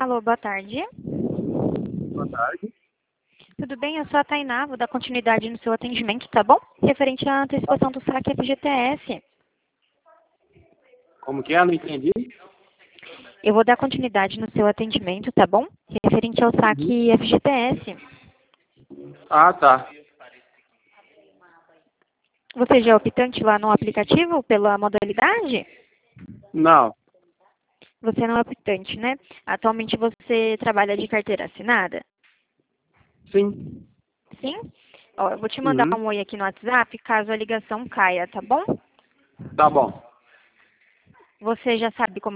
Alô, boa tarde. Boa tarde. Tudo bem? Eu sou a Tainá, vou dar continuidade no seu atendimento, tá bom? Referente à antecipação do saque FGTS. Como que é? Não entendi. Eu vou dar continuidade no seu atendimento, tá bom? Referente ao saque FGTS. Ah, tá. Você já é optante lá no aplicativo pela modalidade? Não. Você não é optante, né? Atualmente você trabalha de carteira assinada? Sim. Sim? Ó, eu vou te mandar Uhum. um oi aqui no WhatsApp caso a ligação caia, tá bom? Tá bom. Você já sabe como